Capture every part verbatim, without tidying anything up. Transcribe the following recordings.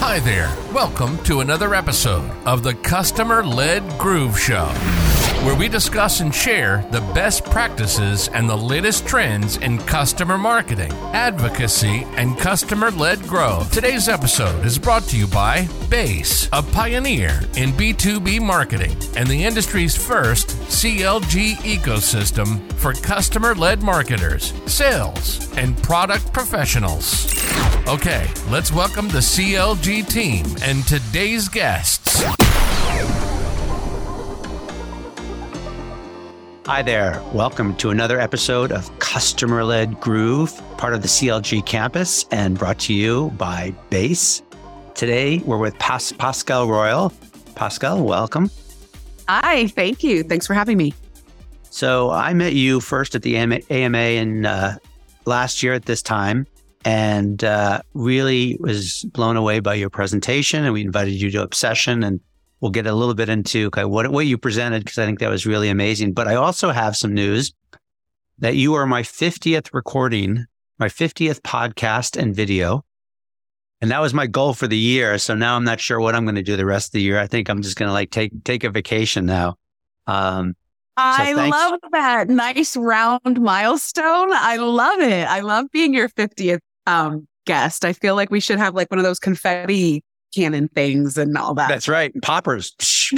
Hi there. Welcome to another episode of the Customer-Led Groove Show, where we discuss and share the best practices and the latest trends in customer marketing, advocacy, and customer-led growth. Today's episode is brought to you by Base, a pioneer in B two B marketing and the industry's first C L G ecosystem for customer-led marketers, sales, and product professionals. Okay, let's welcome the C L G team and today's guests. Hi there. Welcome to another episode of Customer-Led Groove, part of the C L G campus and brought to you by Base. Today, we're with Pas- Pascal Royal. Pascal, welcome. Hi, thank you. Thanks for having me. So I met you first at the A M A in uh, last year at this time and uh, really was blown away by your presentation. And we invited you to Obsession, and we'll get a little bit into okay, what, what you presented, because I think that was really amazing. But I also have some news that you are my fiftieth recording, my fiftieth podcast and video. And that was my goal for the year. So now I'm not sure what I'm going to do the rest of the year. I think I'm just going to like take take a vacation now. Um, I so love that. Nice round milestone. I love it. I love being your fiftieth um, guest. I feel like we should have like one of those confetti cannon things and all that. That's right. Poppers.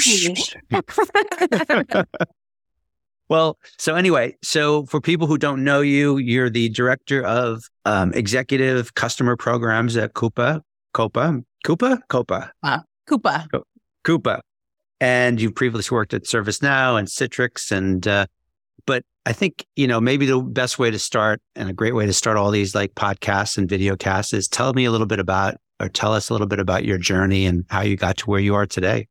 Well, so anyway, so for people who don't know you, you're the director of um, executive customer programs at Coupa, Copa, Coupa, Copa, uh, Coupa, Coupa, and you've previously worked at ServiceNow and Citrix, and uh, but I think you know maybe the best way to start and a great way to start all these like podcasts and video casts is tell me a little bit about or tell us a little bit about your journey and how you got to where you are today.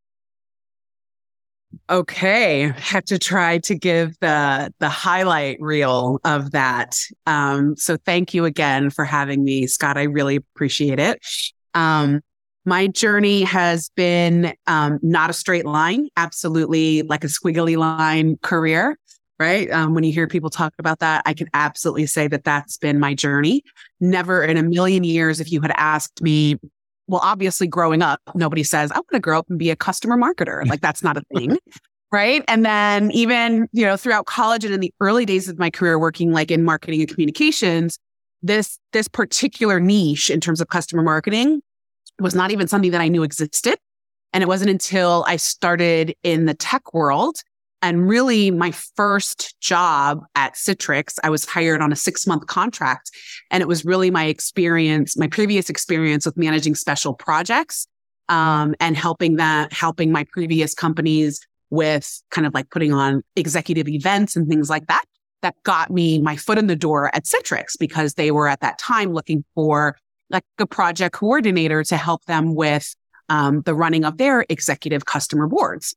Okay, have to try to give the the highlight reel of that. Um, so thank you again for having me, Scott. I really appreciate it. Um, my journey has been um, not a straight line, absolutely like a squiggly line career, right? Um, when you hear people talk about that, I can absolutely say that that's been my journey. Never in a million years, if you had asked me, well, obviously growing up, nobody says, I want to grow up and be a customer marketer. Like that's not a thing. Right. And then even, you know, throughout college and in the early days of my career working like in marketing and communications, this, this particular niche in terms of customer marketing was not even something that I knew existed. And it wasn't until I started in the tech world. And really my first job at Citrix, I was hired on a six month contract. And it was really my experience, my previous experience with managing special projects, um, and helping that, helping my previous companies with kind of like putting on executive events and things like that, that got me my foot in the door at Citrix because they were at that time looking for like a project coordinator to help them with, um, the running of their executive customer boards.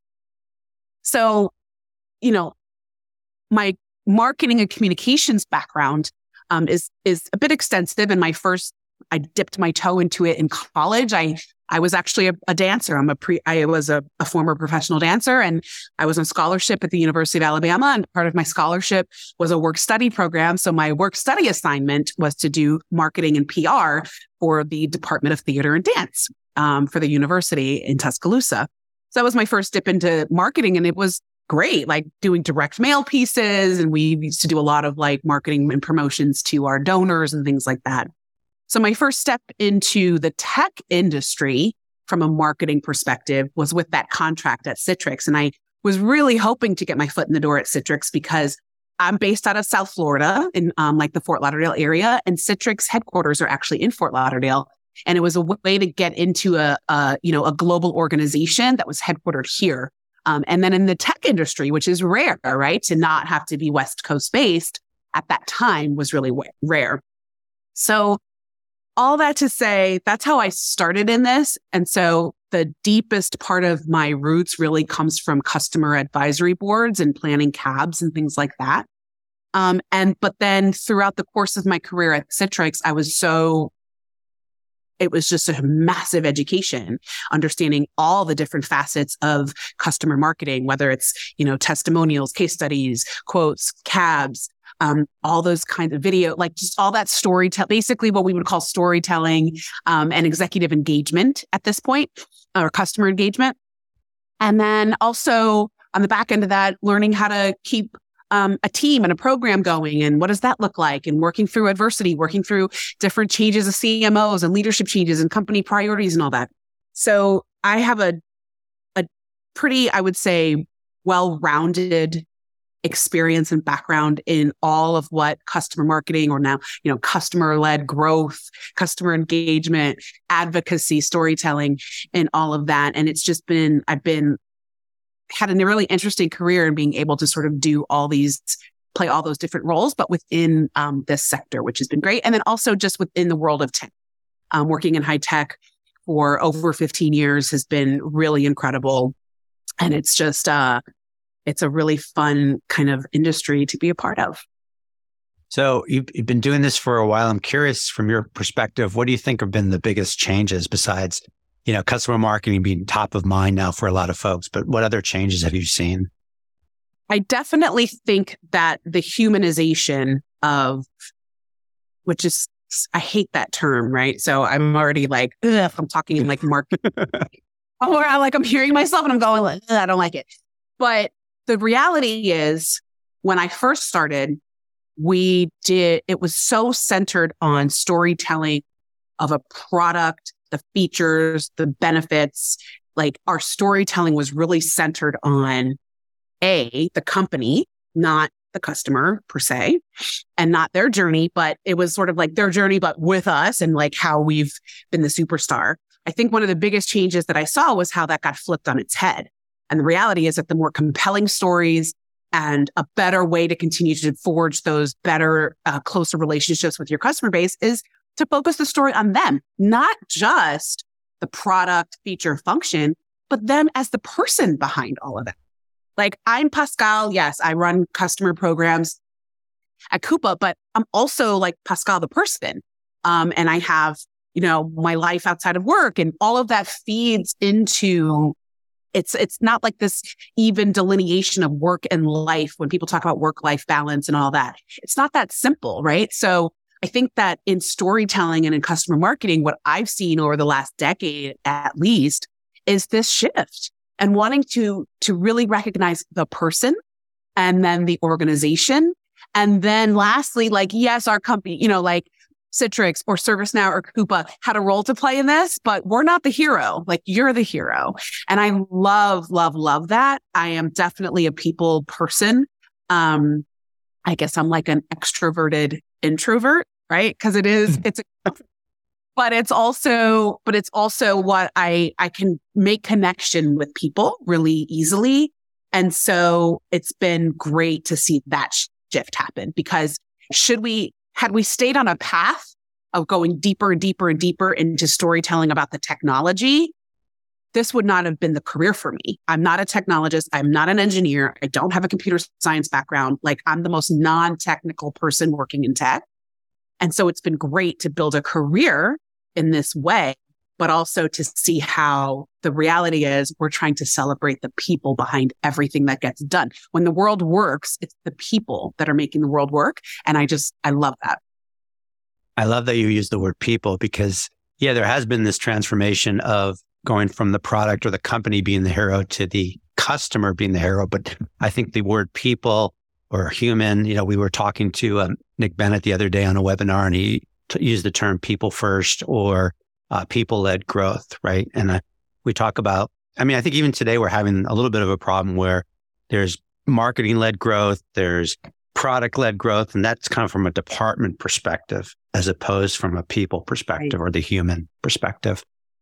So, you know, my marketing and communications background um, is is a bit extensive. And my first, I dipped my toe into it in college. I I was actually a, a dancer. I'm a pre. I was a, a former professional dancer, and I was on scholarship at the University of Alabama. And part of my scholarship was a work study program. So my work study assignment was to do marketing and P R for the Department of Theater and Dance um, for the university in Tuscaloosa. So that was my first dip into marketing, and it was great, like doing direct mail pieces. And we used to do a lot of like marketing and promotions to our donors and things like that. So my first step into the tech industry from a marketing perspective was with that contract at Citrix. And I was really hoping to get my foot in the door at Citrix because I'm based out of South Florida in um, like the Fort Lauderdale area, and Citrix headquarters are actually in Fort Lauderdale. And it was a way to get into a, a you know, a global organization that was headquartered here. Um, and then in the tech industry, which is rare, right? To not have to be West Coast based at that time was really w- rare. So all that to say, that's how I started in this. And so the deepest part of my roots really comes from customer advisory boards and planning cabs and things like that. Um, and, but then throughout the course of my career at Citrix, I was so it was just a massive education, understanding all the different facets of customer marketing, whether it's, you know, testimonials, case studies, quotes, cabs, um, all those kinds of video, like just all that storytelling, basically what we would call storytelling um, and executive engagement at this point, or customer engagement. And then also on the back end of that, learning how to keep um, a team and a program going, and what does that look like, and working through adversity, working through different changes of C M Os and leadership changes and company priorities and all that. So I have a a pretty, I would say, well-rounded experience and background in all of what customer marketing, or now, you know, customer-led growth, customer engagement, advocacy, storytelling, and all of that. And it's just been, I've been, had a really interesting career in being able to sort of do all these, play all those different roles, but within um, this sector, which has been great. And then also just within the world of tech, um, working in high tech for over fifteen years has been really incredible. And it's just, uh, it's a really fun kind of industry to be a part of. So you've, you've been doing this for a while. I'm curious from your perspective, what do you think have been the biggest changes besides, you know, customer marketing being top of mind now for a lot of folks, but what other changes have you seen? I definitely think that the humanization of, which is, I hate that term, right? So I'm already like, ugh, I'm talking like marketing. Or I'm like, I'm hearing myself and I'm going, like, I don't like it. But the reality is, when I first started, we did, it was so centered on storytelling of a product, the features, the benefits. Like, our storytelling was really centered on A, the company, not the customer per se, and not their journey, but it was sort of like their journey, but with us, and like how we've been the superstar. I think one of the biggest changes that I saw was how that got flipped on its head. And the reality is that the more compelling stories and a better way to continue to forge those better, uh, closer relationships with your customer base is to focus the story on them, not just the product, feature, function, but them as the person behind all of it. Like, I'm Pascal. Yes, I run customer programs at Coupa, but I'm also like Pascal the person. Um, and I have, you know, my life outside of work, and all of that feeds into, it's, it's not like this even delineation of work and life when people talk about work-life balance and all that. It's not that simple, right? So I think that in storytelling and in customer marketing, what I've seen over the last decade, at least, is this shift and wanting to, to really recognize the person, and then the organization. And then lastly, like, yes, our company, you know, like Citrix or ServiceNow or Coupa had a role to play in this, but we're not the hero. Like, you're the hero. And I love, love, love that. I am definitely a people person. Um, I guess I'm like an extroverted introvert, right? Because it is, it's, a, but it's also, but it's also what I, I can make connection with people really easily. And so it's been great to see that shift happen, because should we, had we stayed on a path of going deeper and deeper and deeper into storytelling about the technology, this would not have been the career for me. I'm not a technologist. I'm not an engineer. I don't have a computer science background. Like, I'm the most non-technical person working in tech. And so it's been great to build a career in this way, but also to see how the reality is we're trying to celebrate the people behind everything that gets done. When the world works, it's the people that are making the world work. And I just, I love that. I love that you use the word people, because yeah, there has been this transformation of going from the product or the company being the hero to the customer being the hero. But I think the word people or human, you know, we were talking to um, Nick Bennett the other day on a webinar, and he t- used the term people first, or uh, people-led growth, right? And uh, we talk about, I mean, I think even today we're having a little bit of a problem where there's marketing-led growth, there's product-led growth, and that's kind of from a department perspective as opposed from a people perspective, right, or the human perspective.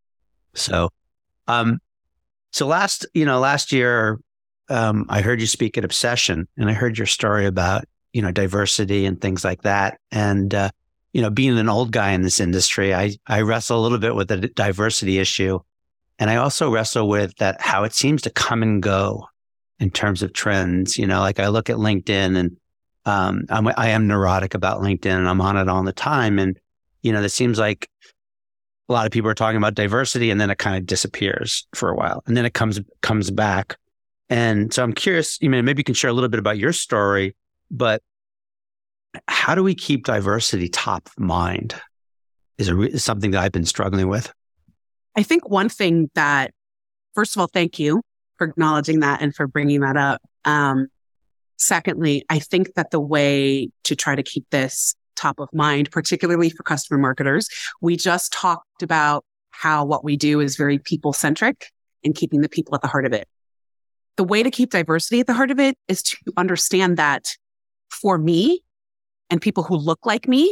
So, um, so last, you know, last year, um, I heard you speak at Obsession, and I heard your story about, you know, diversity and things like that. And, uh, you know, being an old guy in this industry, I, I wrestle a little bit with the diversity issue. And I also wrestle with that, how it seems to come and go in terms of trends. You know, like I look at LinkedIn, and um, I'm, I am neurotic about LinkedIn, and I'm on it all the time. And, you know, it seems like a lot of people are talking about diversity, and then it kind of disappears for a while, and then it comes comes back. And so I'm curious, you know, maybe you can share a little bit about your story, but how do we keep diversity top of mind? Is, a, is something that I've been struggling with. I think one thing that, first of all, thank you for acknowledging that and for bringing that up. Um, secondly, I think that the way to try to keep this top of mind, particularly for customer marketers, we just talked about how what we do is very people-centric and keeping the people at the heart of it. The way to keep diversity at the heart of it is to understand that for me and people who look like me,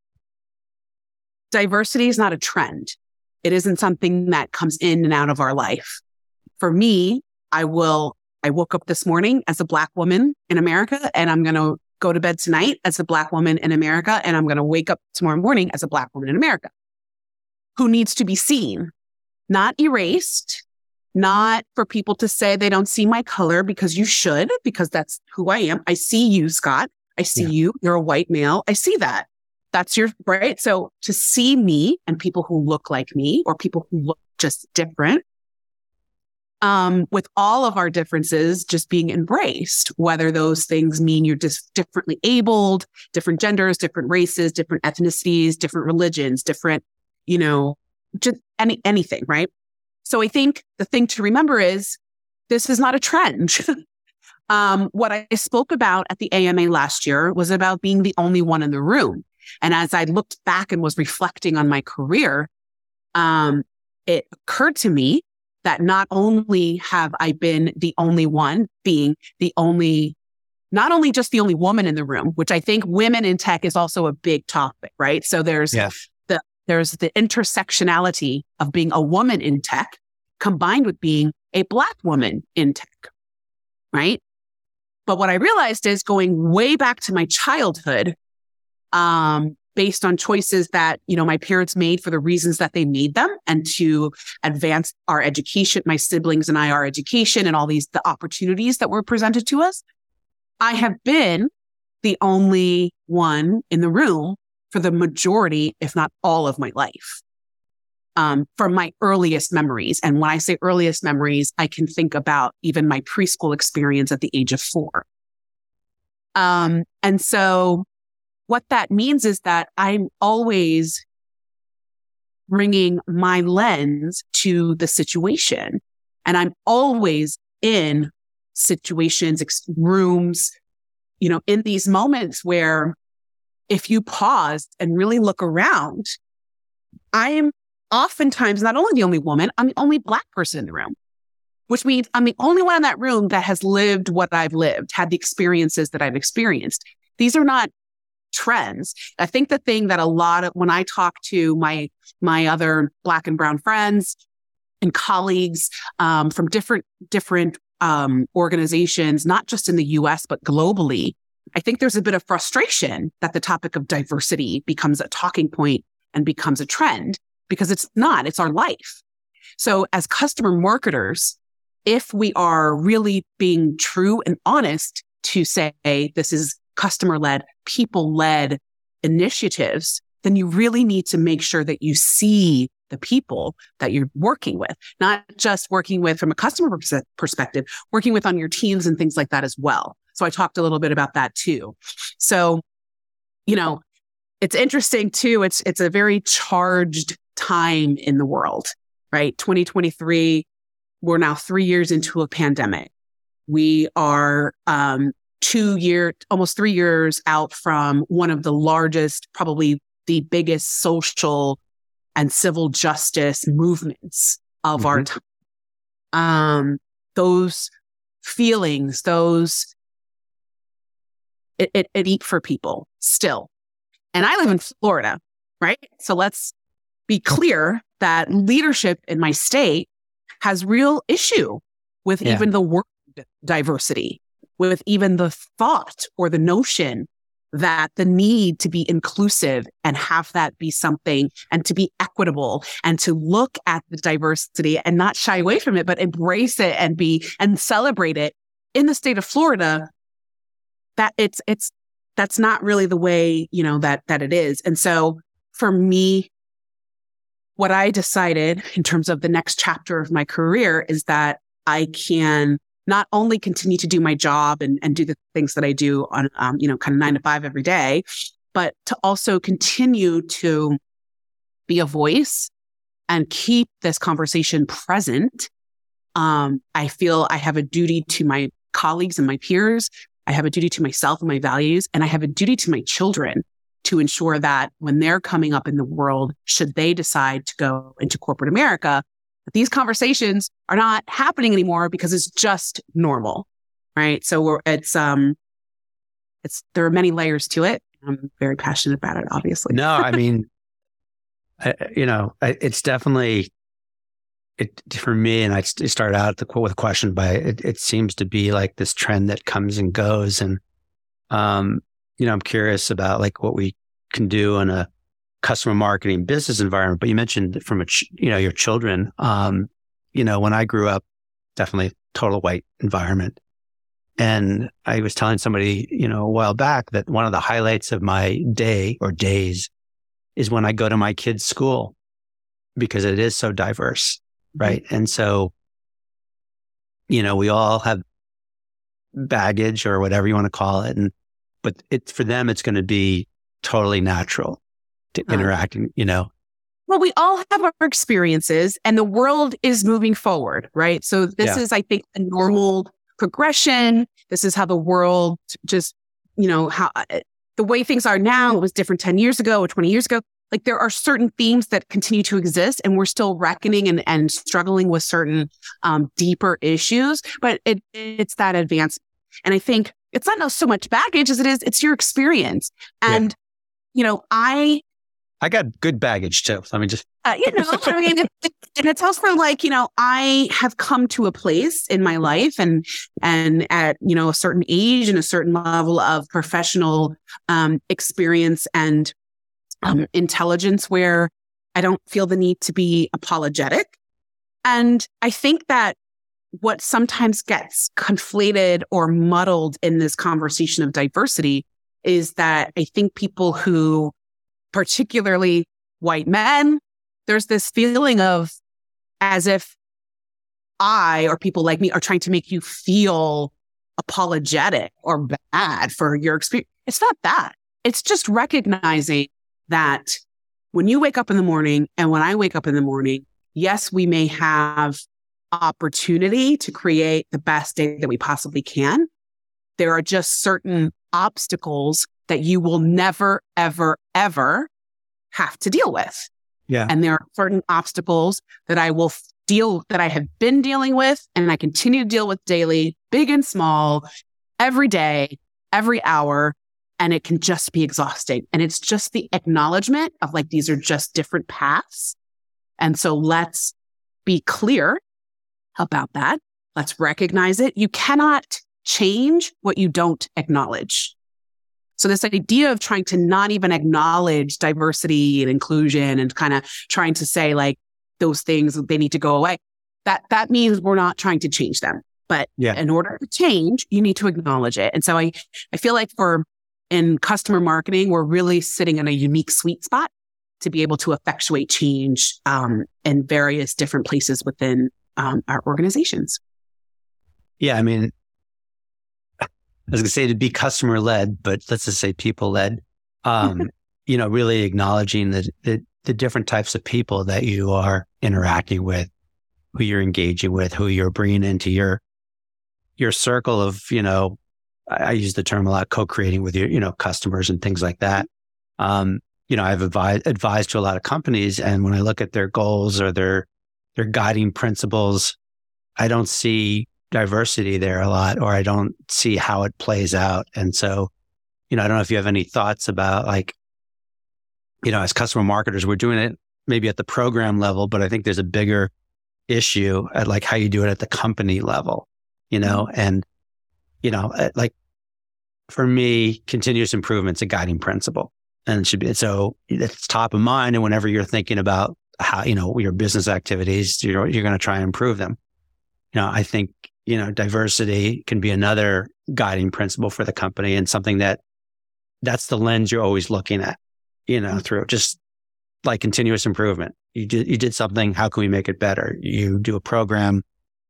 diversity is not a trend. It isn't something that comes in and out of our life. For me, I will, I woke up this morning as a Black woman in America, and I'm going to go to bed tonight as a Black woman in America, and I'm going to wake up tomorrow morning as a Black woman in America who needs to be seen, not erased, not for people to say they don't see my color, because you should, because that's who I am. I see you, Scott. I see yeah. you. You're a white male. I see that. That's your, right? So to see me and people who look like me or people who look just different, um, with all of our differences just being embraced, whether those things mean you're just differently abled, different genders, different races, different ethnicities, different religions, different, you know, just any, anything, right? So I think the thing to remember is this is not a trend. um, what I spoke about at the A M A last year was about being the only one in the room. And as I looked back and was reflecting on my career, um, it occurred to me that not only have I been the only one, being the only, not only just the only woman in the room, which I think women in tech is also a big topic, right? So there's yes. the there's the intersectionality of being a woman in tech combined with being a Black woman in tech, right? But what I realized is going way back to my childhood, um, based on choices that, you know, my parents made for the reasons that they made them and to advance our education, my siblings and I, our education and all these, the opportunities that were presented to us. I have been the only one in the room for the majority, if not all of my life, um, from my earliest memories. And when I say earliest memories, I can think about even my preschool experience at the age of four. Um, and so what that means is that I'm always bringing my lens to the situation. And I'm always in situations, ex- rooms, you know, in these moments where if you pause and really look around, I am oftentimes not only the only woman, I'm the only Black person in the room, which means I'm the only one in that room that has lived what I've lived, had the experiences that I've experienced. These are not trends. I think the thing that a lot of, when I talk to my, my other Black and brown friends and colleagues, um, from different, different, um, organizations, not just in the U S, but globally, I think there's a bit of frustration that the topic of diversity becomes a talking point and becomes a trend, because it's not, it's our life. So as customer marketers, if we are really being true and honest to say, this is customer-led, people-led initiatives, then you really need to make sure that you see the people that you're working with, not just working with from a customer perspective, working with on your teams and things like that as well. So I talked a little bit about that too. So, you know, it's interesting too. It's, it's a very charged time in the world, right? twenty twenty-three, we're now three years into a pandemic. We are, um, two year, almost three years out from one of the largest, probably the biggest social and civil justice movements of mm-hmm. our time. Um, those feelings, those, it, it, it eat for people still. And I live in Florida, right? So let's be clear that leadership in my state has real issue with yeah. even the word diversity, with even the thought or the notion that the need to be inclusive and have that be something and to be equitable and to look at the diversity and not shy away from it, but embrace it and be and celebrate it in the state of Florida, that it's, it's, that's not really the way, you know, that, that it is. And so for me, what I decided in terms of the next chapter of my career is that I can not only continue to do my job and, and do the things that I do on, um, you know, kind of nine to five every day, but to also continue to be a voice and keep this conversation present. Um, I feel I have a duty to my colleagues and my peers. I have a duty to myself and my values, and I have a duty to my children to ensure that when they're coming up in the world, should they decide to go into corporate America, that these conversations are not happening anymore because it's just normal, right? So we're, it's, um, it's, there are many layers to it. I'm very passionate about it, obviously. No, I mean, I, you know, I, it's definitely, it for me, and I started out the, with a question, but it, it seems to be like this trend that comes and goes. And, um, you know, I'm curious about like what we can do in a customer marketing business environment. But you mentioned from a, ch- you know, your children, um, you know, when I grew up, definitely total white environment. And I was telling somebody, you know, a while back that one of the highlights of my day or days is when I go to my kids' school, because it is so diverse, right? Mm-hmm. And so, you know, we all have baggage or whatever you want to call it. And, but it's for them, it's going to be totally natural to uh, interacting, you know. Well, we all have our experiences and the world is moving forward, right? So this yeah. is, I think, a normal progression. This is how the world just, you know, how the way things are now, it was different ten years ago or twenty years ago. Like there are certain themes that continue to exist and we're still reckoning and, and struggling with certain um, deeper issues, but it, it's that advance. And I think it's not so much baggage as it is, it's your experience. And, yeah. you know, I... I got good baggage too. So I mean, just... Uh, you know, I mean, it, it, and it's also like, you know, I have come to a place in my life and, and at, you know, a certain age and a certain level of professional um, experience and um, intelligence where I don't feel the need to be apologetic. And I think that what sometimes gets conflated or muddled in this conversation of diversity is that I think people who, particularly white men, there's this feeling of as if I or people like me are trying to make you feel apologetic or bad for your experience. It's not that. It's just recognizing that when you wake up in the morning and when I wake up in the morning, yes, we may have opportunity to create the best day that we possibly can. There are just certain obstacles that you will never, ever, ever have to deal with. Yeah. And there are certain obstacles that I will deal, that I have been dealing with and I continue to deal with daily, big and small, every day, every hour. And it can just be exhausting. And it's just the acknowledgement of like, these are just different paths. And so let's be clear about that. Let's recognize it. You cannot change what you don't acknowledge. So this idea of trying to not even acknowledge diversity and inclusion and kind of trying to say like those things, they need to go away. That, that means we're not trying to change them. But yeah. in order to change, you need to acknowledge it. And so I, I feel like for in customer marketing, we're really sitting in a unique sweet spot to be able to effectuate change um, in various different places within um, our organizations. Yeah, I mean, I was going to say to be customer led, but let's just say people led. Um, you know, really acknowledging the, the the different types of people that you are interacting with, who you're engaging with, who you're bringing into your your circle of, you know, I, I use the term a lot, co-creating with your, you know, customers and things like that. Um, you know, I've advised advised to a lot of companies, and when I look at their goals or their their guiding principles, I don't see diversity there a lot, or I don't see how it plays out. And so, you know, I don't know if you have any thoughts about like, you know, as customer marketers, we're doing it maybe at the program level, but I think there's a bigger issue at like how you do it at the company level, you know, and, you know, like for me, continuous improvement's a guiding principle, and it should be, so it's top of mind. And whenever you're thinking about how, you know, your business activities, you're, you're going to try and improve them. You know, I think, you know, diversity can be another guiding principle for the company, and something that that's the lens you're always looking at, you know, through just like continuous improvement. You did, you did something. How can we make it better? You do a program.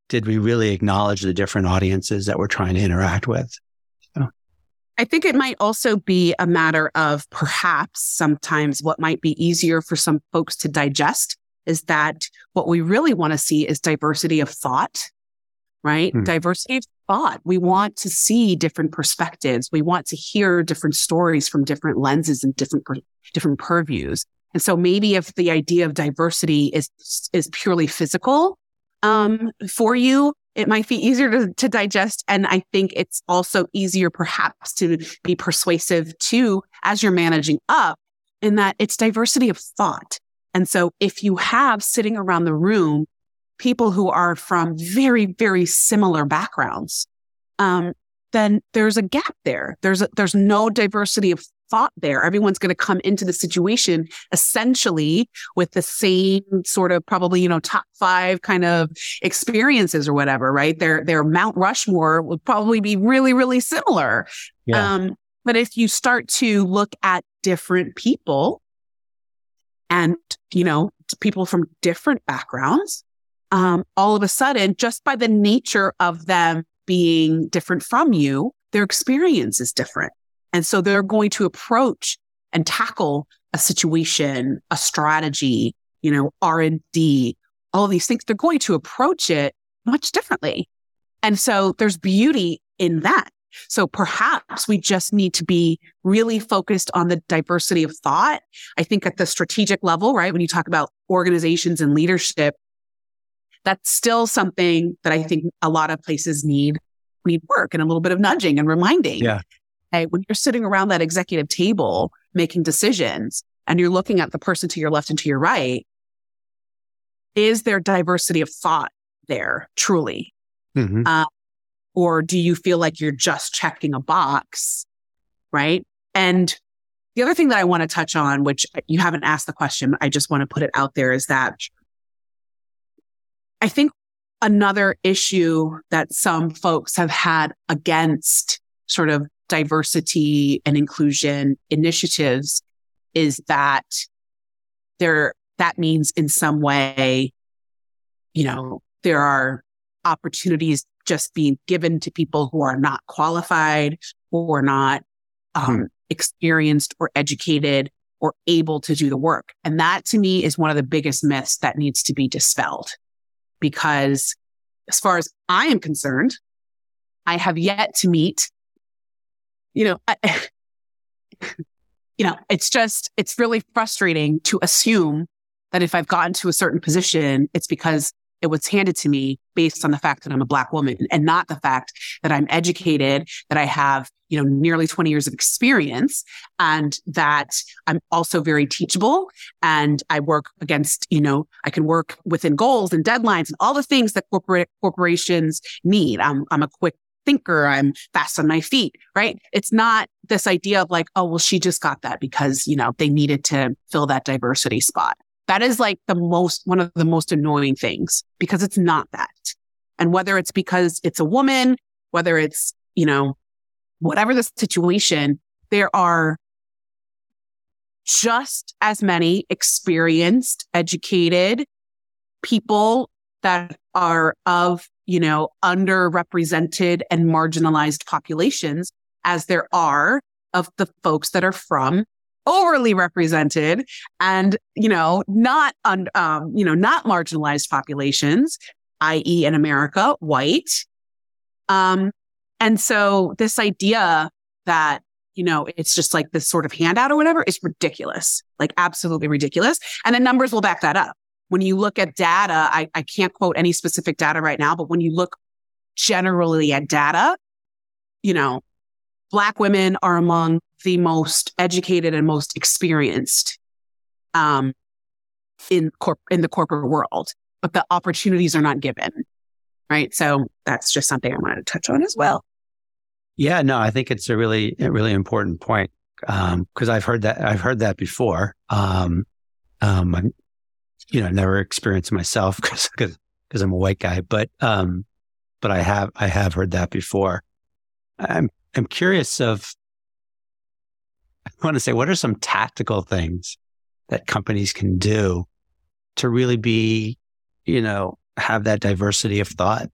did we really acknowledge the different audiences that we're trying to interact with? So. I think it might also be a matter of perhaps sometimes what might be easier for some folks to digest is that what we really want to see is diversity of thought, right? Hmm. Diversity of thought. We want to see different perspectives. We want to hear different stories from different lenses and different, per- different purviews. And so maybe if the idea of diversity is, is purely physical, um, for you, it might be easier to, to digest. And I think it's also easier perhaps to be persuasive too, as you're managing up, in that it's diversity of thought. And so if you have sitting around the room, people who are from very, very similar backgrounds, um, then there's a gap there. There's a, there's no diversity of thought there. Everyone's going to come into the situation essentially with the same sort of probably, you know, top five kind of experiences or whatever, right? Their, their Mount Rushmore would probably be really, really similar. Yeah. Um, but if you start to look at different people and, you know, people from different backgrounds, um, all of a sudden, just by the nature of them being different from you, their experience is different. And so they're going to approach and tackle a situation, a strategy, you know, R and D, all of these things. They're going to approach it much differently. And so there's beauty in that. So perhaps we just need to be really focused on the diversity of thought. I think at the strategic level, right, when you talk about organizations and leadership, that's still something that I think a lot of places need, need work and a little bit of nudging and reminding. Yeah. Hey, when you're sitting around that executive table making decisions and you're looking at the person to your left and to your right, is there diversity of thought there truly? Mm-hmm. Uh, or do you feel like you're just checking a box, right? And the other thing that I want to touch on, which you haven't asked the question, I just want to put it out there, is that I think another issue that some folks have had against sort of diversity and inclusion initiatives is that there, that means in some way, you know, there are opportunities just being given to people who are not qualified, who are not um, hmm. experienced or educated or able to do the work. And that to me is one of the biggest myths that needs to be dispelled. Because as far as I am concerned, I have yet to meet You know, I, you know, it's just, it's really frustrating to assume that if I've gotten to a certain position, it's because it was handed to me based on the fact that I'm a Black woman and not the fact that I'm educated, that I have, you know, nearly twenty years of experience and that I'm also very teachable and I work against, you know, I can work within goals and deadlines and all the things that corporate corporations need. I'm, I'm a quick thinker. I'm fast on my feet, right? It's not this idea of like, oh, well, she just got that because, you know, they needed to fill that diversity spot. That is like the most, one of the most annoying things because it's not that. And whether it's because it's a woman, whether it's, you know, whatever the situation, there are just as many experienced, educated people that are of, you know, underrepresented and marginalized populations as there are of the folks that are from overly represented and, you know, not, un, um, you know, not marginalized populations, that is in America, white. Um, and so this idea that, you know, it's just like this sort of handout or whatever is ridiculous, like absolutely ridiculous. And the numbers will back that up. When you look at data, I, I can't quote any specific data right now, but when you look generally at data, you know, Black women are among the most educated and most experienced um, in corp- in the corporate world, but the opportunities are not given, right? So that's just something I wanted to touch on as well. Yeah, no, I think it's a really, a really important point because um, I've heard that I've heard that before. Um, um, I'm, you know, never experienced it myself because because I'm a white guy, but um, but I have I have heard that before. I'm I'm curious of. I want to say, what are some tactical things that companies can do to really be, you know, have that diversity of thought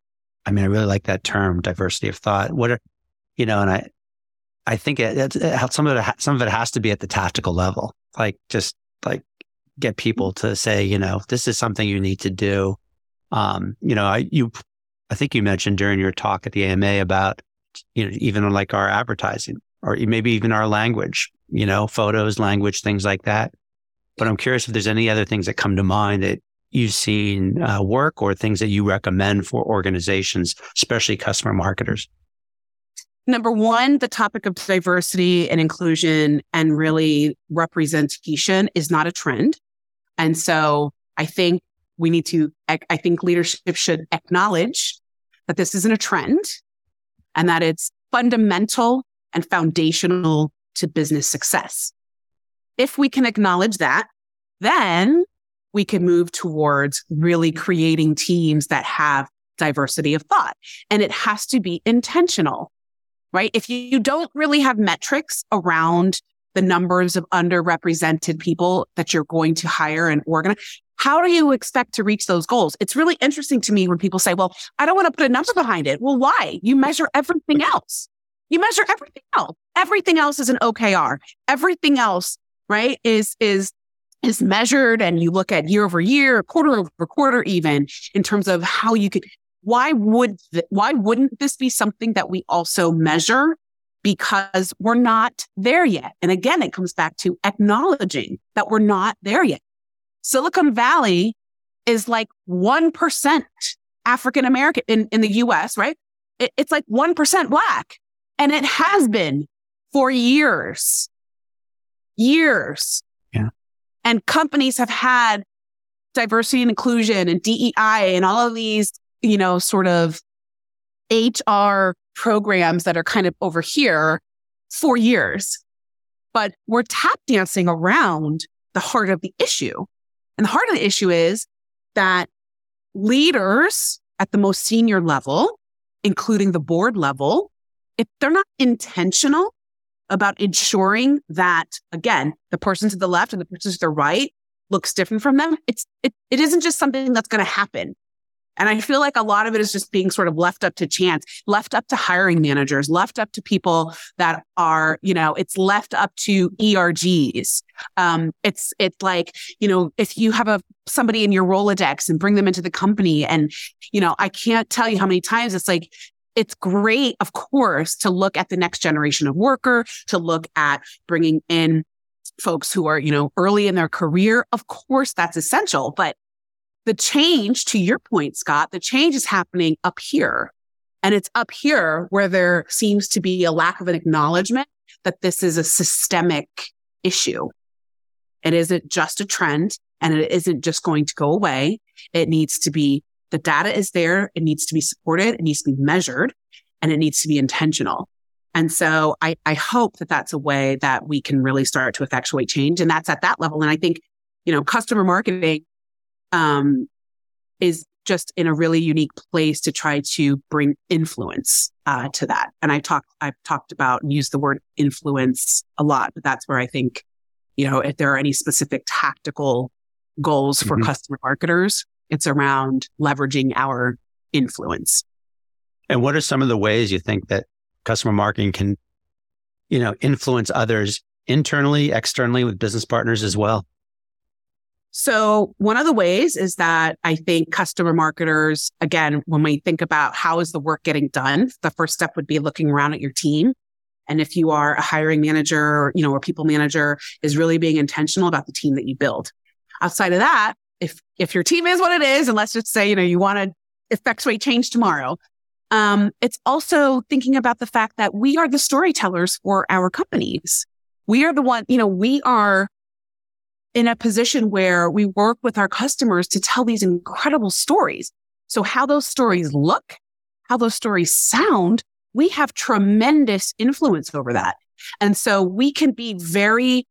I mean, I really like that term, diversity of thought. What are, you know, and I, I think it, it, it, some of it, some of it has to be at the tactical level, like just like get people to say, you know, this is something you need to do. Um, you know, I, you, I think you mentioned during your talk at the A M A about, you know, even like our advertising or maybe even our language, you know, photos, language, things like that. But I'm curious if there's any other things that come to mind that you've seen uh, work or things that you recommend for organizations, especially customer marketers. Number one, the topic of diversity and inclusion and really representation is not a trend. And so I think we need to, I think leadership should acknowledge that this isn't a trend and that it's fundamental and foundational to business success. If we can acknowledge that, then we can move towards really creating teams that have diversity of thought. And it has to be intentional, right? If you don't really have metrics around the numbers of underrepresented people that you're going to hire and organize, how do you expect to reach those goals? It's really interesting to me when people say, well, I don't want to put a number behind it. Well, why? You measure everything else. You measure everything else. Everything else is an O K R. Everything else, right, is, is, is measured, and you look at year over year, quarter over quarter, even in terms of how you could, why would, th- why wouldn't this be something that we also measure? Because we're not there yet. And again, it comes back to acknowledging that we're not there yet. Silicon Valley is like one percent African American in, in the U S, right? It, it's like one percent Black. And it has been for years, years. Yeah. And companies have had diversity and inclusion and D E I and all of these, you know, sort of H R programs that are kind of over here for years. But we're tap dancing around the heart of the issue. And the heart of the issue is that leaders at the most senior level, including the board level, if they're not intentional about ensuring that, again, the person to the left and the person to the right looks different from them, it's it, it isn't just something that's going to happen. And I feel like a lot of it is just being sort of left up to chance, left up to hiring managers, left up to people that are, you know, it's left up to E R Gs. Um, it's, it's like, you know, if you have a, somebody in your Rolodex and bring them into the company and, you know, I can't tell you how many times it's like, it's great, of course, to look at the next generation of worker, to look at bringing in folks who are, you know, early in their career. Of course, that's essential. But the change, to your point, Scott, the change is happening up here. And it's up here where there seems to be a lack of an acknowledgement that this is a systemic issue. It isn't just a trend, and it isn't just going to go away. It needs to be, the data is there. It needs to be supported. It needs to be measured, and it needs to be intentional. And so I, I hope that that's a way that we can really start to effectuate change. And that's at that level. And I think, you know, customer marketing um, is just in a really unique place to try to bring influence uh, to that. And I talked, I've talked about and used the word influence a lot, but that's where I think, you know, if there are any specific tactical goals for mm-hmm. customer marketers, it's around leveraging our influence. And what are some of the ways you think that customer marketing can, you know, influence others internally, externally with business partners as well? So one of the ways is that I think customer marketers, again, when we think about how is the work getting done, the first step would be looking around at your team. And if you are a hiring manager, or, you know, or people manager, is really being intentional about the team that you build. Outside of that, if if your team is what it is, and let's just say, you know, you want to effectuate change tomorrow, um, it's also thinking about the fact that we are the storytellers for our companies. We are the one, you know, we are in a position where we work with our customers to tell these incredible stories. So how those stories look, how those stories sound, we have tremendous influence over that. And so we can be very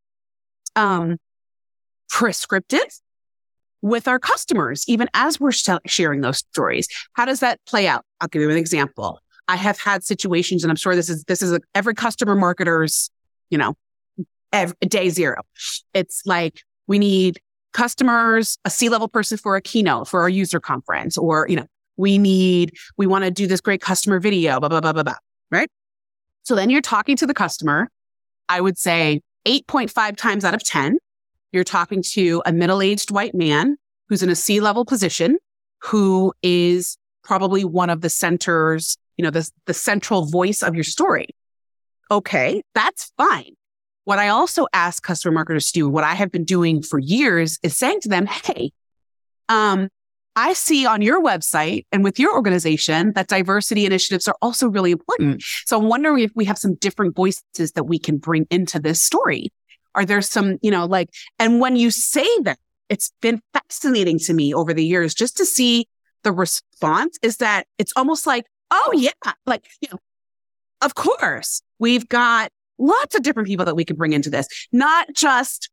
um, prescriptive with our customers, even as we're sh- sharing those stories. How does that play out? I'll give you an example. I have had situations, and I'm sure this is this is a, every customer marketer's, you know, every, day zero. It's like we need customers, a C-level person for a keynote for our user conference, or, you know, We need, we want to do this great customer video, blah, blah, blah, blah, blah, right? So then you're talking to the customer. I would say eight point five times out of ten, you're talking to a middle-aged white man who's in a C-level position, who is probably one of the centers, you know, the, the central voice of your story. Okay, that's fine. What I also ask customer marketers to do, what I have been doing for years, is saying to them, hey, um, I see on your website and with your organization that diversity initiatives are also really important. So I'm wondering if we have some different voices that we can bring into this story. Are there some, you know, like, and when you say that, it's been fascinating to me over the years just to see the response is that it's almost like, oh yeah, like, you know, of course, we've got lots of different people that we could bring into this, not just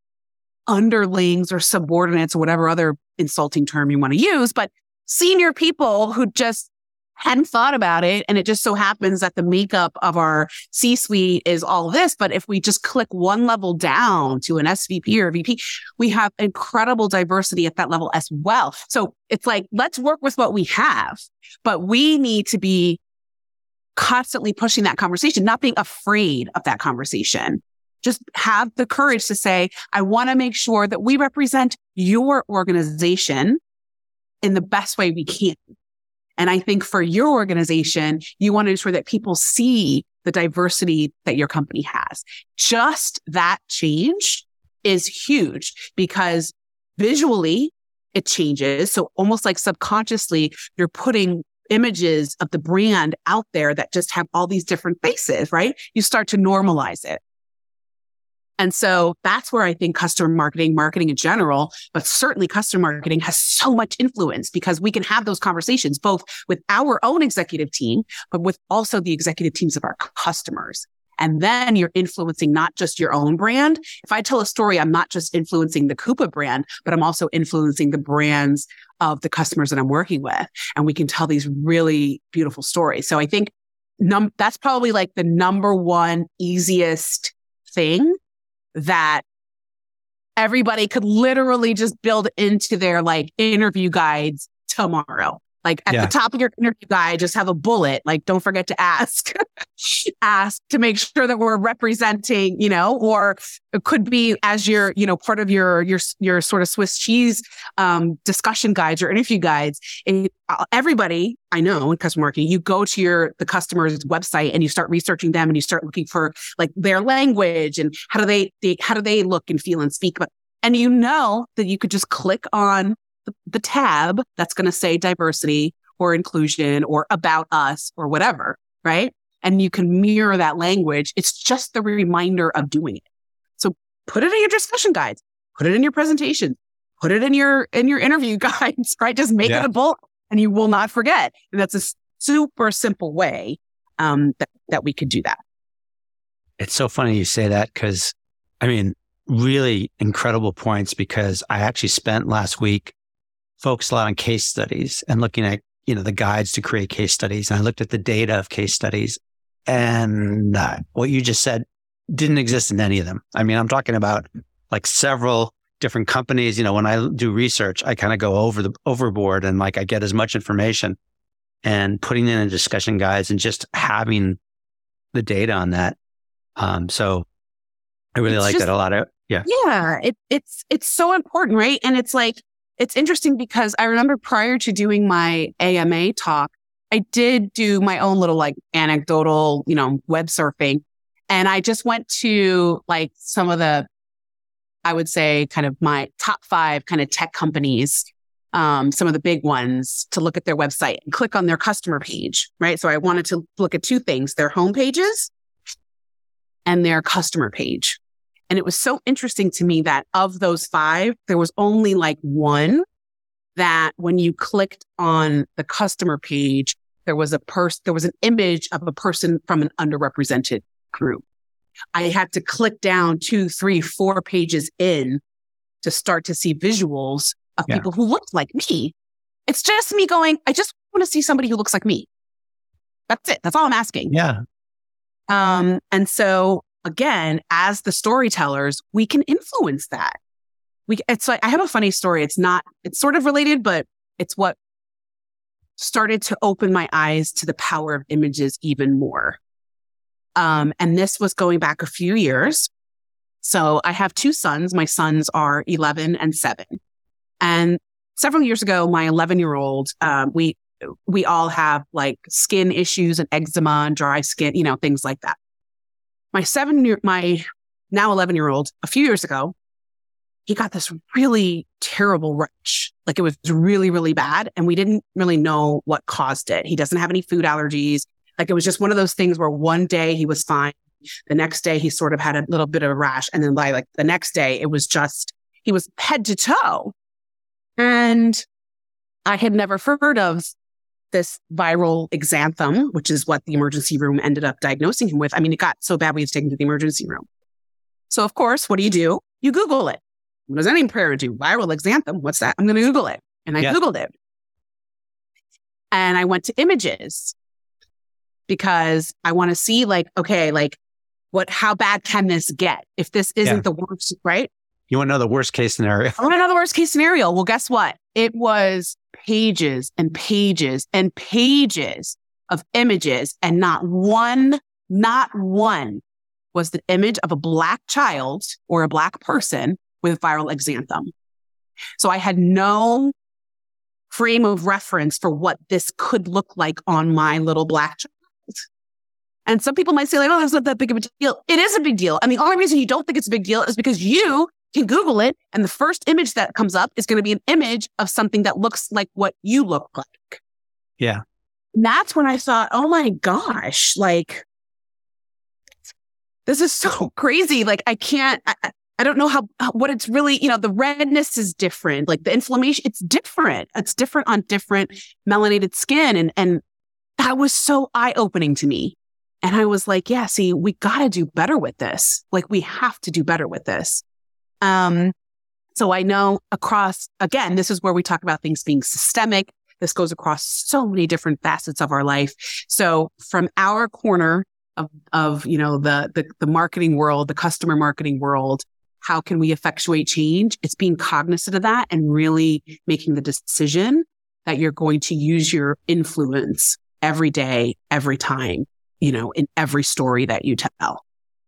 underlings or subordinates or whatever other insulting term you want to use, but senior people who just hadn't thought about it. And it just so happens that the makeup of our C-suite is all this. But if we just click one level down to an S V P or V P, we have incredible diversity at that level as well. So it's like, let's work with what we have, but we need to be constantly pushing that conversation, not being afraid of that conversation. Just have the courage to say, I want to make sure that we represent your organization in the best way we can. And I think for your organization, you want to ensure that people see the diversity that your company has. Just that change is huge because visually it changes. So almost like subconsciously, you're putting images of the brand out there that just have all these different faces, right? You start to normalize it. And so that's where I think customer marketing, marketing in general, but certainly customer marketing has so much influence because we can have those conversations both with our own executive team, but with also the executive teams of our customers. And then you're influencing not just your own brand. If I tell a story, I'm not just influencing the Coupa brand, but I'm also influencing the brands of the customers that I'm working with. And we can tell these really beautiful stories. So I think num- that's probably like the number one easiest thing that everybody could literally just build into their like interview guides tomorrow. Like at yeah. the top of your interview guide, just have a bullet. Like, don't forget to ask, ask to make sure that we're representing, you know, or it could be as your, you know, part of your, your, your sort of Swiss cheese, um, discussion guides or interview guides. It, everybody I know in customer marketing, you go to your, the customer's website and you start researching them and you start looking for like their language and how do they, they how do they look and feel and speak. But, and you know that you could just click on the tab that's going to say diversity or inclusion or about us or whatever, right? And you can mirror that language. It's just the reminder of doing it. So put it in your discussion guides, put it in your presentation, put it in your, in your interview guides, right? Just make yeah. it a bullet and you will not forget. And that's a super simple way um, that, that we could do that. It's so funny you say that because, I mean, really incredible points because I actually spent last week focused a lot on case studies and looking at, you know, the guides to create case studies. And I looked at the data of case studies and uh, what you just said didn't exist in any of them. I mean, I'm talking about like several different companies. You know, when I do research, I kind of go over the overboard and like I get as much information and putting in a discussion guides and just having the data on that. Um, so I really it's like just, that a lot. Of, yeah. Yeah. It, it's, it's so important, right? And it's like, it's interesting because I remember prior to doing my A M A talk, I did do my own little like anecdotal, you know, web surfing. And I just went to like some of the, I would say kind of my top five kind of tech companies, um, some of the big ones to look at their website and click on their customer page, right? So I wanted to look at two things, their home pages and their customer page. And it was so interesting to me that of those five, there was only like one that when you clicked on the customer page, there was a person, there was an image of a person from an underrepresented group. I had to click down two, three, four pages in to start to see visuals of yeah. people who looked like me. It's just me going, I just want to see somebody who looks like me. That's it. That's all I'm asking. Yeah. Um, and so again, as the storytellers, we can influence that. We, it's like, I have a funny story. It's not, it's sort of related, but it's what started to open my eyes to the power of images even more. Um, and this was going back a few years. So I have two sons. My sons are eleven and seven. And several years ago, my eleven-year-old, um, we we all have like skin issues and eczema and dry skin, you know, things like that. My seven year, my now eleven-year-old, a few years ago, he got this really terrible rash. Like it was really, really bad. And we didn't really know what caused it. He doesn't have any food allergies. Like it was just one of those things where one day he was fine. The next day he sort of had a little bit of a rash. And then by like the next day, it was just, he was head to toe. And I had never heard of this viral exanthem, which is what the emergency room ended up diagnosing him with. I mean, it got so bad we had to take him to the emergency room. So of course, what do you do? You Google it. What does any prayer do? Viral exanthem. What's that? I'm going to Google it. And I yeah. Googled it. And I went to images because I want to see like, okay, like what, how bad can this get? If this isn't yeah. the worst, right? You want to know the worst case scenario? I want to know the worst case scenario. Well, guess what? It was pages and pages and pages of images. And not one, not one was the image of a Black child or a Black person with viral exanthem. So I had no frame of reference for what this could look like on my little Black child. And some people might say like, oh, that's not that big of a deal. It is a big deal. And the only reason you don't think it's a big deal is because you can Google it. And the first image that comes up is going to be an image of something that looks like what you look like. Yeah. And that's when I thought, oh my gosh, like, this is so crazy. Like, I can't, I, I don't know how, what it's really, you know, the redness is different. Like the inflammation, it's different. It's different on different melanated skin. And, and that was so eye-opening to me. And I was like, yeah, see, we got to do better with this. Like we have to do better with this. Um, so I know across, again, this is where we talk about things being systemic. This goes across so many different facets of our life. So from our corner of, of, you know, the, the, the marketing world, the customer marketing world, how can we effectuate change? It's being cognizant of that and really making the decision that you're going to use your influence every day, every time, you know, in every story that you tell.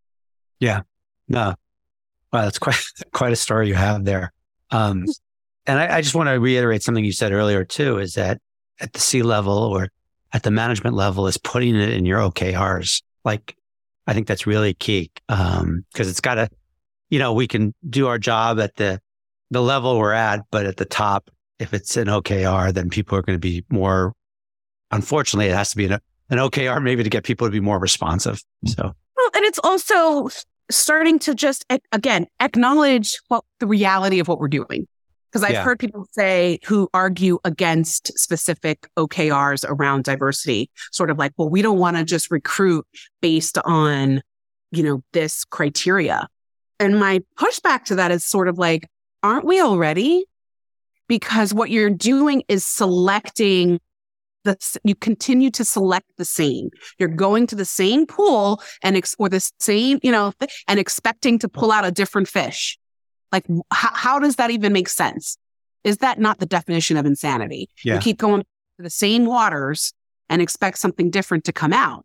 Yeah. No. Wow, that's quite quite a story you have there. Um, and I, I just want to reiterate something you said earlier too, is that at the C level or at the management level is putting it in your O K Rs. Like, I think that's really key um, because it's got to, you know, we can do our job at the the level we're at, but at the top, if it's an O K R, then people are going to be more. Unfortunately, it has to be an, an O K R maybe to get people to be more responsive. So, well, and it's also starting to just, again, acknowledge what the reality of what we're doing. Because I've yeah. heard people say who argue against specific O K Rs around diversity, sort of like, well, we don't want to just recruit based on, you know, this criteria. And my pushback to that is sort of like, aren't we already? Because what you're doing is selecting The, you continue to select the same. You're going to the same pool and ex- or the same, you know, th- and expecting to pull out a different fish. Like, h- how does that even make sense? Is that not the definition of insanity? Yeah. You keep going to the same waters and expect something different to come out.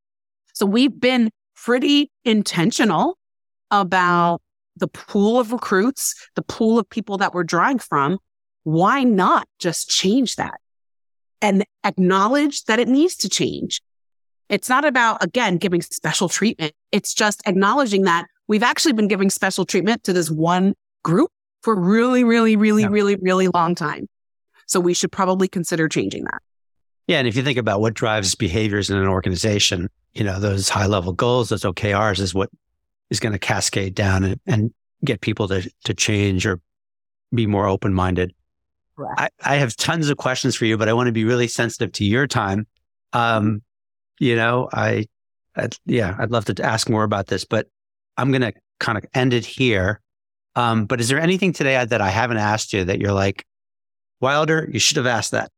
So we've been pretty intentional about the pool of recruits, the pool of people that we're drawing from. Why not just change that? And acknowledge that it needs to change. It's not about, again, giving special treatment. It's just acknowledging that we've actually been giving special treatment to this one group for a really, really, really, yeah. really, really long time. So we should probably consider changing that. Yeah. And if you think about what drives behaviors in an organization, you know, those high level goals, those O K Rs is what is going to cascade down and, and get people to, to change or be more open-minded. I, I have tons of questions for you, but I want to be really sensitive to your time. Um, you know, I, I, yeah, I'd love to ask more about this, but I'm going to kind of end it here. Um, but is there anything today that I haven't asked you that you're like, Wilder, you should have asked that?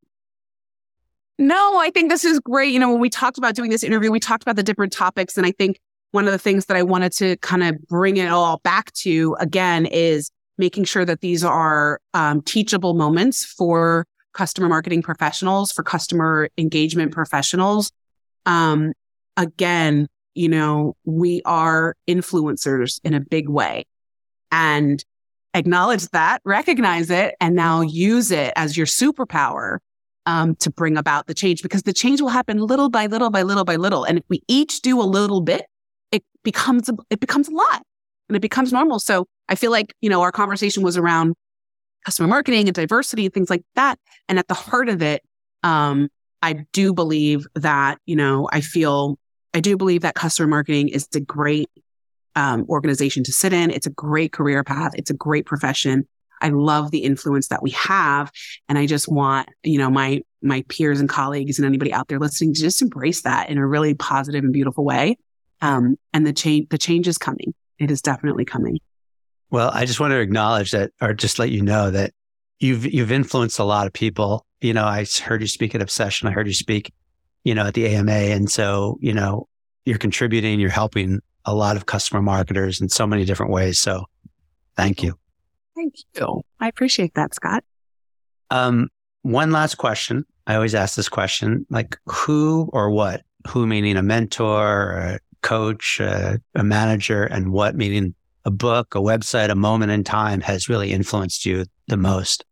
No, I think this is great. You know, when we talked about doing this interview, we talked about the different topics. And I think one of the things that I wanted to kind of bring it all back to again is making sure that these are um, teachable moments for customer marketing professionals, for customer engagement professionals, um, again, you know, we are influencers in a big way, and acknowledge that, recognize it, and now use it as your superpower um, to bring about the change, because the change will happen little by little by little by little. And if we each do a little bit, it becomes, it becomes a lot and it becomes normal. So I feel like, you know, our conversation was around customer marketing and diversity and things like that. And at the heart of it, um, I do believe that, you know, I feel, I do believe that customer marketing is a great um, organization to sit in. It's a great career path. It's a great profession. I love the influence that we have. And I just want, you know, my, my peers and colleagues and anybody out there listening to just embrace that in a really positive and beautiful way. Um, and the change, the change is coming. It is definitely coming. Well, I just want to acknowledge that, or just let you know that you've, you've influenced a lot of people. You know, I heard you speak at Obsession. I heard you speak, you know, at the A M A. And so, you know, you're contributing, you're helping a lot of customer marketers in so many different ways. So thank you. Thank you. I appreciate that, Scott. Um, one last question. I always ask this question, like who or what, who meaning a mentor, a coach, a, a manager, and what meaning a book, a website, a moment in time has really influenced you the most?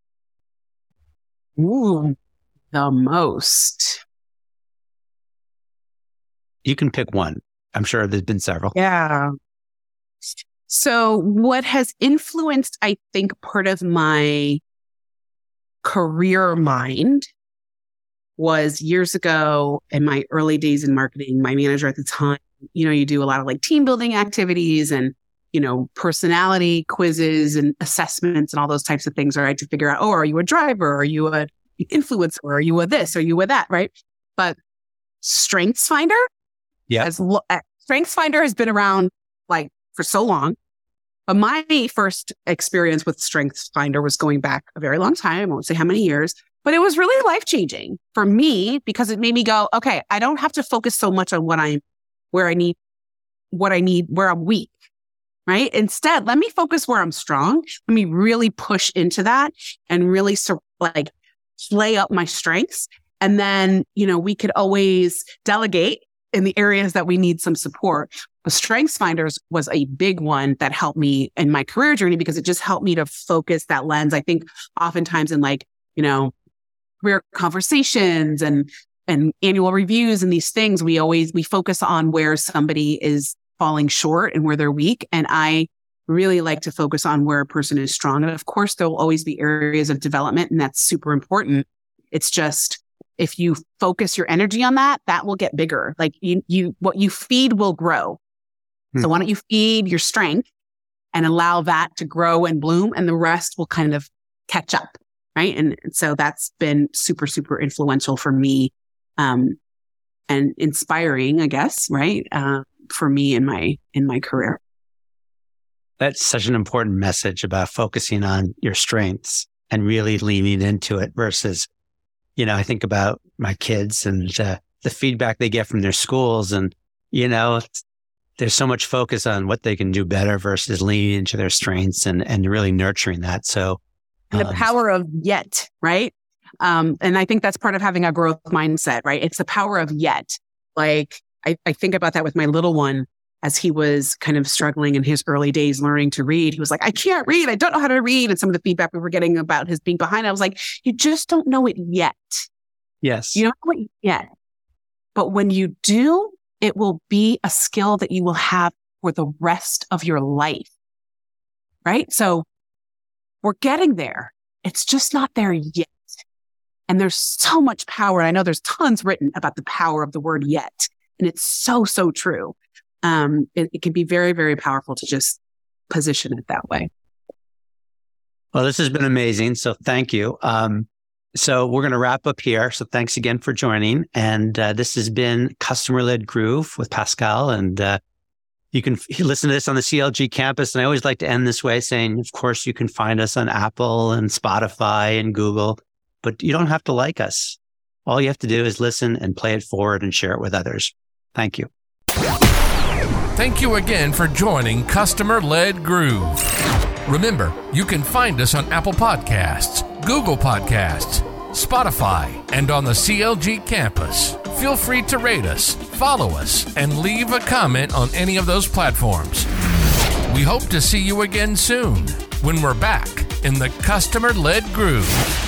Ooh, the most. You can pick one. I'm sure there's been several. Yeah. So what has influenced, I think, part of my career mind was years ago in my early days in marketing, my manager at the time, you know, you do a lot of like team building activities and, you know, personality quizzes and assessments and all those types of things, right? To figure out, oh, are you a driver? Are you a influencer? Are you a this? Are you a that? Right. But StrengthsFinder, yeah, as lo- uh, StrengthsFinder has been around like for so long. But my first experience with StrengthsFinder was going back a very long time. I won't say how many years, but it was really life-changing for me because it made me go, okay, I don't have to focus so much on what I'm, where I need, what I need, where I'm weak, right? Instead, let me focus where I'm strong. Let me really push into that and really so, like play up my strengths. And then, you know, we could always delegate in the areas that we need some support. But StrengthsFinders was a big one that helped me in my career journey because it just helped me to focus that lens. I think oftentimes in like, you know, career conversations and, and annual reviews and these things, we always, we focus on where somebody is falling short and where they're weak. And I really like to focus on where a person is strong. And of course, there will always be areas of development, and that's super important. It's just, if you focus your energy on that, that will get bigger. Like you, you, what you feed will grow. Hmm. So why don't you feed your strength and allow that to grow and bloom, and the rest will kind of catch up. Right. And, and so that's been super, super influential for me, um, and inspiring, I guess, right. Uh, for me in my, in my career. That's such an important message about focusing on your strengths and really leaning into it versus, you know, I think about my kids and uh, the feedback they get from their schools, and, you know, there's so much focus on what they can do better versus leaning into their strengths and, and really nurturing that. So, and the um, power of yet, right? Um, and I think that's part of having a growth mindset, right? It's the power of yet. Like I, I think about that with my little one as he was kind of struggling in his early days learning to read. He was like, I can't read. I don't know how to read. And some of the feedback we were getting about his being behind, I was like, you just don't know it yet. Yes. You don't know it yet. But when you do, it will be a skill that you will have for the rest of your life. Right? So we're getting there. It's just not there yet. And there's so much power. I know there's tons written about the power of the word yet. And it's so, so true. Um, it, it can be very, very powerful to just position it that way. Well, this has been amazing. So thank you. Um, so we're going to wrap up here. So thanks again for joining. And uh, this has been Customer Led Groove with Pascal. And uh, you can f- listen to this on the C L G campus. And I always like to end this way saying, of course, you can find us on Apple and Spotify and Google, but you don't have to like us. All you have to do is listen and play it forward and share it with others. Thank you. Thank you again for joining Customer Led Groove. Remember, you can find us on Apple Podcasts, Google Podcasts, Spotify, and on the C L G campus. Feel free to rate us, follow us, and leave a comment on any of those platforms. We hope to see you again soon when we're back in the Customer-Led Groove.